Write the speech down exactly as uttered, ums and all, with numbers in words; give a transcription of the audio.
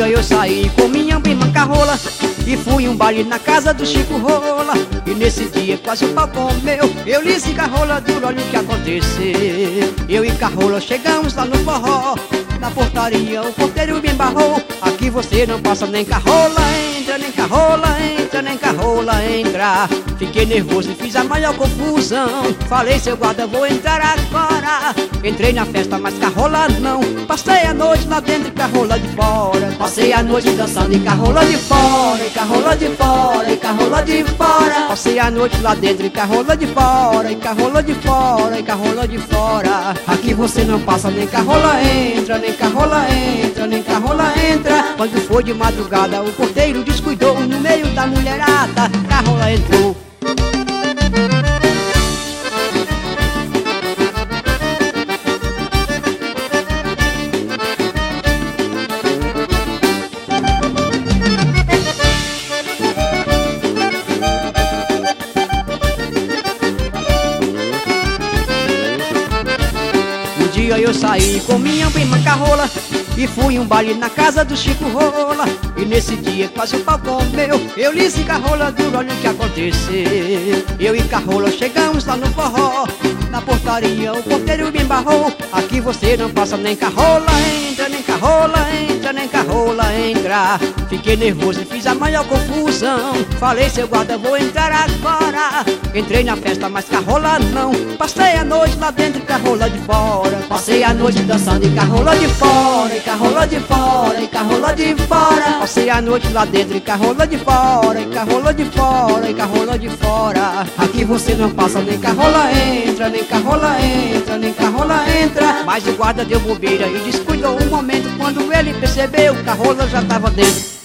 dia eu saí com minha prima Carrola e fui um baile na casa do Chico Rola. E nesse dia quase o pau comeu. Eu lhe disse: Carrola, duro, olha o que aconteceu. Eu e Carrola chegamos lá no forró. Na portaria o porteiro me embarrou: aqui você não passa nem Carrola, entra, nem Carrola, entra, nem Carrola, entra. Fiquei nervoso e fiz a maior confusão. Falei: seu guarda, vou entrar agora. Entrei na festa, mas Carrola não. Passei a noite lá dentro e Carrola de fora. Passei a noite dançando e Carrola de fora, e Carrola de fora, e Carrola de fora. Passei a noite lá dentro e Carrola de fora, e Carrola de fora, e Carrola de fora. Aqui você não passa nem Carrola entra, nem Carrola entra, nem Carrola entra. Quando foi de madrugada o porteiro descuidou. No meio da mulherada Carrola entrou. Um dia eu saí com minha prima Carrola e fui um baile na casa do Chico Rola. E nesse dia quase o pau comeu. Eu lhe disse: Carrola, duro, olha o que aconteceu. Eu e Carrola chegamos lá no forró. Na portaria o porteiro me embarrou: aqui você não passa nem Carrola, entra, nem Carrola, entra, nem Carrola, entra. Fiquei nervoso e fiz a maior confusão. Falei: seu guarda, vou entrar agora. Entrei na festa, mas Carrola não. Passei a noite lá dentro e Carrola de fora. Passei a noite dançando e Carrola de fora, e Carrola de fora, e Carrola de fora. Passei a noite lá dentro e Carrola de fora, e Carrola de fora, e Carrola de fora. Aqui você não passa nem Carrola entra, nem Carrola entra, nem Carrola entra. Mas o guarda deu bobeira e descuidou um momento. Quando ele percebeu, Carrola já tava dentro.